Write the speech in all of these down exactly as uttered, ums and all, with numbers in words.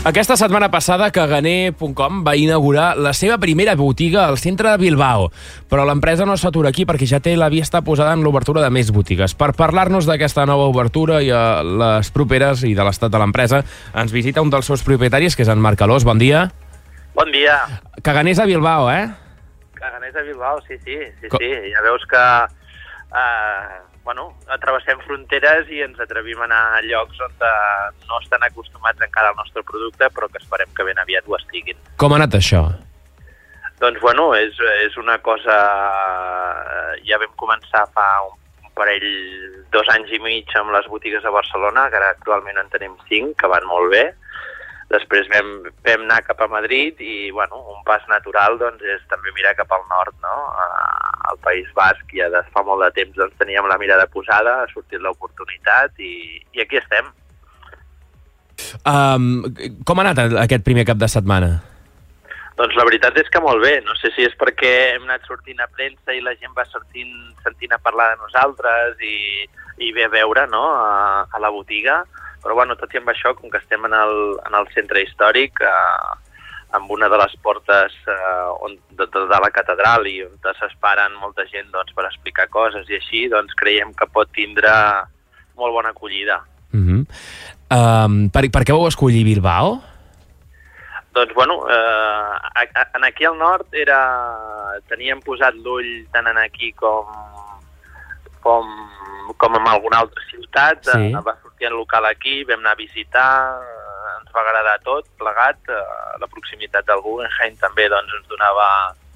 Aquesta setmana passada, Caganer punt com va inaugurar la seva primera botiga al centre de Bilbao. Però l'empresa no s'atura aquí perquè ja té la vista posada en l'obertura de més botigues. Per parlar-nos d'aquesta nova obertura i a les properes i de l'estat de l'empresa, ens visita un dels seus propietaris, que és en Marc Alós. Bon dia. Bon dia. Caganers a Bilbao, eh? Caganers a Bilbao, sí, sí. sí, Co- sí. Ja veus que eh, bueno, travessem fronteres i ens atrevim a anar a llocs on eh, no estan acostumats encara al nostre producte, però que esperem que ben aviat ho estiguin. Com ha anat això? Doncs, bueno, és, és una cosa... Ja vam començar fa un, un parell, dos anys i mig amb les botigues a Barcelona, que ara actualment en tenim cinc, que van molt bé. Després vam, vam anar cap a Madrid i, bueno, un pas natural doncs, és també mirar cap al nord, no? Al País Basc ja de fa molt de temps doncs, teníem la mirada posada, ha sortit l'oportunitat i, i aquí estem. Um, com ha anat aquest primer cap de setmana? Doncs la veritat és que molt bé. No sé si és perquè hem anat sortint a premsa i la gent va sortint, sentint a parlar de nosaltres i, i ve a veure, no? a, a la botiga. Però, bueno, tot i amb això, com que estem en el, en el centre històric, eh, amb una de les portes eh, on, de, de, de la catedral i on s'esperen molta gent doncs, per explicar coses i així, doncs creiem que pot tindre molt bona acollida. Uh-huh. um, per, per què vau escollir Bilbao? Doncs, bueno, eh, en aquí al nord era, teníem posat l'ull tant en aquí com, com, com en alguna altra ciutat. Sí. Eh, va sortir en local aquí, vam anar a visitar, eh, ens va agradar tot, plegat. Eh, la proximitat del Guggenheim també doncs, ens donava,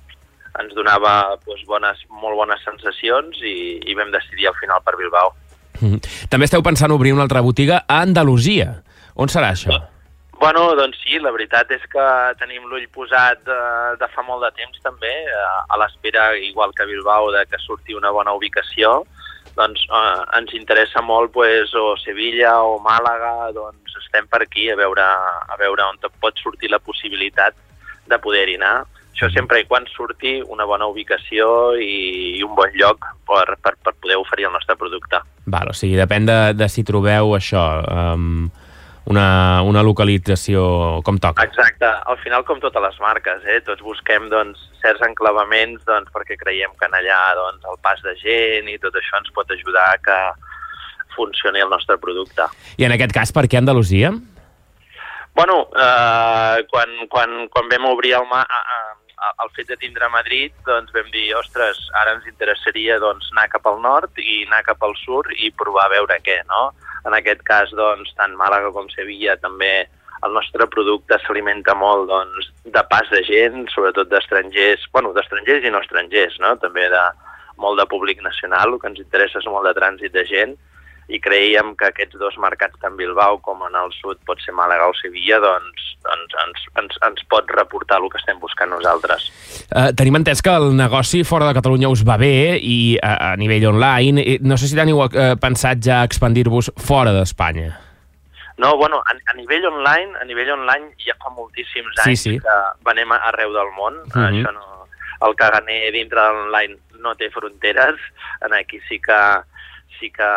ens donava doncs, bones, molt bones sensacions i, i vam decidir al final per Bilbao. Uh-huh. També esteu pensant obrir una altra botiga a Andalusia. On serà això? Bueno, doncs sí, la veritat és que tenim l'ull posat de, de fa molt de temps també, a l'espera, igual que Bilbao, de que surti una bona ubicació. Doncs eh, ens interessa molt pues, o Sevilla o Màlaga, doncs estem per aquí a veure, a veure on pot sortir la possibilitat de poder-hi anar. Això sempre i quan surti una bona ubicació i, i un bon lloc per, per, per poder oferir el nostre producte. Val, o sigui, depèn de, de si trobeu això... Um... Una, una localització com toca. Exacte. Al final, com totes les marques, eh? tots busquem doncs, certs enclavaments doncs, perquè creiem que en allà doncs, el pas de gent i tot això ens pot ajudar a que funcioni el nostre producte. I en aquest cas, per què Andalusia? Bueno, eh, quan, quan, quan vam obrir el, ma el fet de tindre Madrid, doncs vam dir, ostres, ara ens interessaria doncs, anar cap al nord i anar cap al sud i provar a veure què, no? En aquest cas, doncs, tant Màlaga com Sevilla, també el nostre producte s'alimenta molt doncs, de pas de gent, sobretot d'estrangers, bueno, d'estrangers i no estrangers, no? També de molt de públic nacional, el que ens interessa és molt de trànsit de gent, i creiem que aquests dos mercats, tant Bilbao com en el sud, pot ser Màlaga o Sevilla, doncs, doncs ens, ens, ens pot reportar el que estem buscant nosaltres. Uh, tenim entès que el negoci fora de Catalunya us va bé i a, a nivell online. No sé si teniu uh, pensat ja expandir-vos fora d'Espanya. No, bueno, a, a nivell online, a nivell online ja fa moltíssims anys sí, sí. que venem arreu del món. Uh-huh. Això no, el Caganer dintre de l'online no té fronteres. Aquí sí que sí que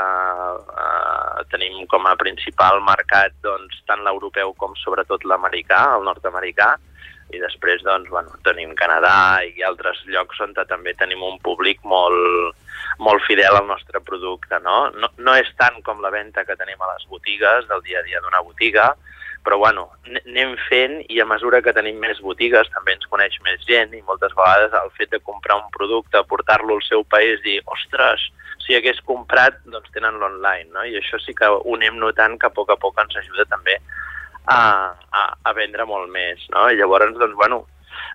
eh, tenim com a principal mercat doncs, tant l'europeu com sobretot l'americà, el nord-americà, i després doncs, bueno, tenim Canadà i altres llocs on també tenim un públic molt, molt fidel al nostre producte. No? No, no és tant com la venda que tenim a les botigues, del dia a dia d'una botiga, però bueno, anem fent i a mesura que tenim més botigues també ens coneix més gent i moltes vegades el fet de comprar un producte, portar-lo al seu país i dir, ostres, si hagués comprat, doncs tenen l'online, no? I això sí que ho anem notant que a poc a poc ens ajuda també a, a, a vendre molt més, no? I llavors, doncs, bueno,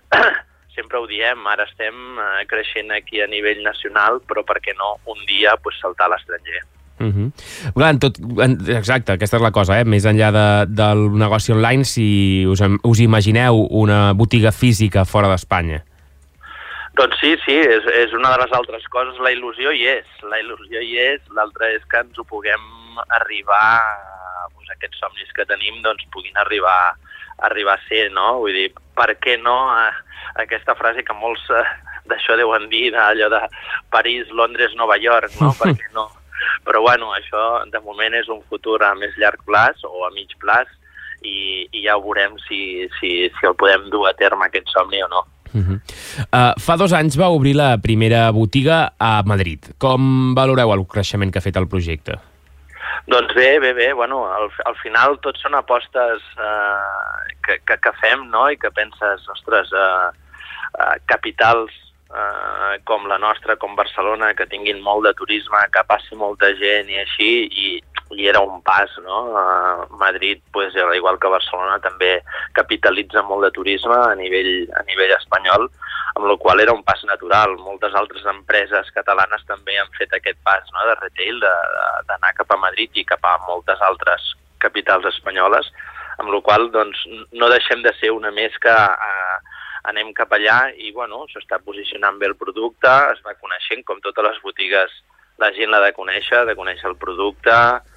sempre ho diem, ara estem creixent aquí a nivell nacional, però per què no un dia pues, saltar a l'estranger? Uh-huh. Clar, tot, exacte, aquesta és la cosa, eh? Més enllà de, del negoci online, si us, us imagineu una botiga física fora d'Espanya. Doncs sí, sí, és, és una de les altres coses, la il·lusió hi és, la il·lusió hi és, l'altra és que ens ho puguem arribar, doncs aquests somnis que tenim, doncs puguin arribar, arribar a ser, no? Vull dir, per què no aquesta frase que molts d'això deuen dir, allò de París, Londres, Nova York, no? Per què no? Però bueno, això de moment és un futur a més llarg plaç o a mig plaç i, i ja ho veurem si, si, si el podem dur a terme aquest somni o no. Uh-huh. uh, fa dos anys va obrir la primera botiga a Madrid. Com valoreu el creixement que ha fet el projecte? Doncs bé, bé, bé. Bueno, al, al final tot són apostes eh, que, que, que fem, no? I que penses, ostres, eh, eh, capitals eh, com la nostra, com Barcelona, que tinguin molt de turisme, que passi molta gent i així, i, i era un pas, no? Uh, Madrid, pues, igual que Barcelona, també capitalitza molt de turisme a nivell, a nivell espanyol, amb la qual era un pas natural. Moltes altres empreses catalanes també han fet aquest pas, no? De retail, d'anar cap a Madrid i cap a moltes altres capitals espanyoles, amb la qual doncs, no deixem de ser una més que uh, anem cap allà i bueno, s'està posicionant bé el producte, es va coneixent, com totes les botigues, la gent l'ha de conèixer, de conèixer el producte,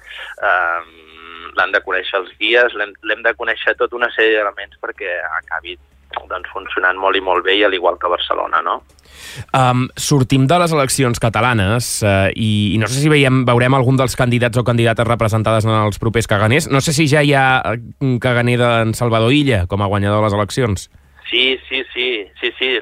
eh, l'han de conèixer els guies, l'hem de conèixer tota una sèrie d'elements perquè acabi doncs, funcionant molt i molt bé, i al igual que Barcelona, no? Um, sortim de les eleccions catalanes uh, i, i no sé si veiem, veurem algun dels candidats o candidates representades en els propers caganers. No sé si ja hi ha un caganer d'en Salvador Illa com a guanyador de les eleccions. Sí, sí, sí, sí, sí.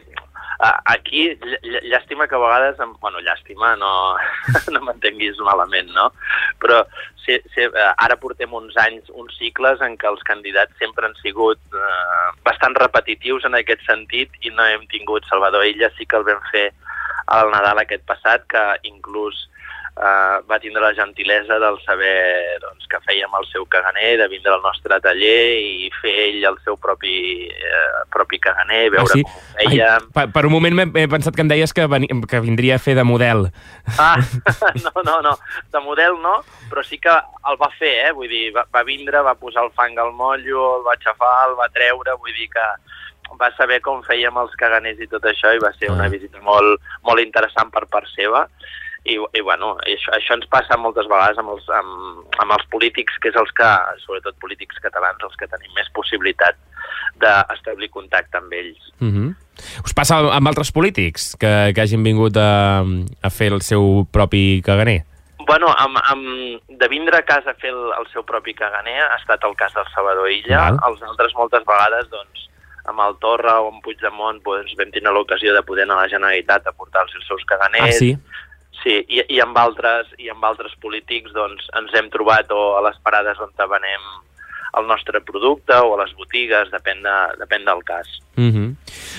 Aquí, ll llàstima que a vegades, bueno, llàstima, no, no m'entenguis malament, no? Però sí, sí, ara portem uns anys, uns cicles en què els candidats sempre han sigut eh, bastant repetitius en aquest sentit i no hem tingut Salvador Illa, sí que el vam fer al Nadal aquest passat, que inclús eh, va tindre la gentilesa del saber doncs, que fèiem el seu caganer, de vindre al nostre taller i fer ell el seu propi, eh, propi caganer, veure ah, sí? com ho fèiem. Ai, per, per un moment m'he pensat que em deies que, veni, que vindria a fer de model. Ah, no, no, no, de model no, però sí que el va fer, eh? Vull dir, va, va vindre, va posar el fang al mollo, el va aixafar, el va treure, vull dir que va saber com fèiem els caganers i tot això, i va ser una visita molt, molt interessant per part seva. I, i bueno, això, això ens passa moltes vegades amb els, amb, amb els polítics, que és els que, sobretot polítics catalans, els que tenim més possibilitat d'establir contacte amb ells. Uh-huh. Us passa amb altres polítics que, que hagin vingut a, a fer el seu propi caganer? Bueno, amb, amb, de vindre a casa a fer el, el seu propi caganer ha estat el cas del Salvador Illa. Val. Els altres moltes vegades, doncs, amb el Torra o amb Puigdemont, doncs, vam tenir l'ocasió de poder anar a la Generalitat a portar-los els seus caganers. Ah, sí? Sí, i, i, amb altres, i amb altres polítics doncs, ens hem trobat o a les parades on venem el nostre producte o a les botigues, depèn, de, depèn del cas. Uh-huh.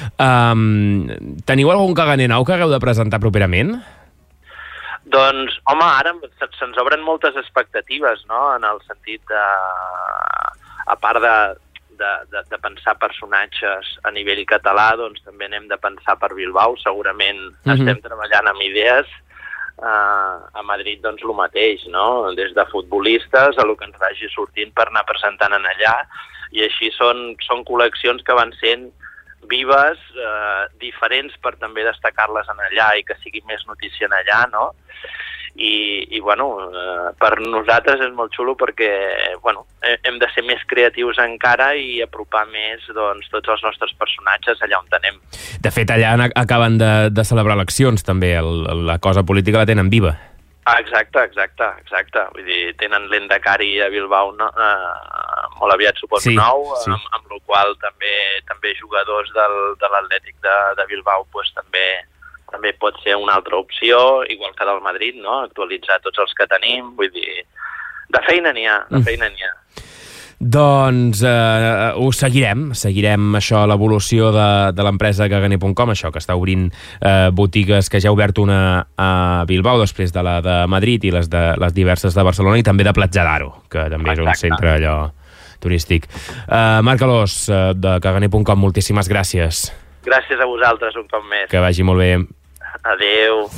um, teniu algun caganer nou que hagueu de presentar properament? Doncs, home, ara se'ns obren moltes expectatives, no?, en el sentit de, a part de, de, de, de pensar personatges a nivell català, doncs també n'hem de pensar per Bilbao, segurament uh-huh. estem treballant amb idees. Uh, a Madrid, doncs, el mateix, no? Des de futbolistes a el que ens vagi sortint per anar presentant en allà, i així són, són col·leccions que van sent vives, uh, diferents per també destacar-les en allà i que sigui més notícia en allà, no? I, i bueno, uh, per nosaltres és molt xulo perquè, bueno, hem de ser més creatius encara i apropar més, doncs, tots els nostres personatges allà on anem. De fet, allà acaben de, de celebrar eleccions, també. El, la cosa política la tenen viva. Ah, exacte, exacte, exacte. Vull dir, tenen l'Endacari a Bilbao, no? uh, molt aviat suposo sí, nou, sí. amb, amb la qual també també jugadors del, de l'Atlètic de, de Bilbao pues, també també pot ser una altra opció, igual que del Madrid, no? Actualitzar tots els que tenim, vull dir, de feina n'hi ha, de feina n'hi ha. Doncs eh, ho seguirem, seguirem això, l'evolució de, de l'empresa caganer punt com, això que està obrint eh, botigues, que ja ha obert una a Bilbao després de la de Madrid i les, de, les diverses de Barcelona i també de Platja d'Aro, que també Exacte. És un centre allò turístic. Eh, Marc Alòs, eh, de caganer punt com, moltíssimes gràcies. Gràcies a vosaltres un cop més. Que vagi molt bé. Adéu.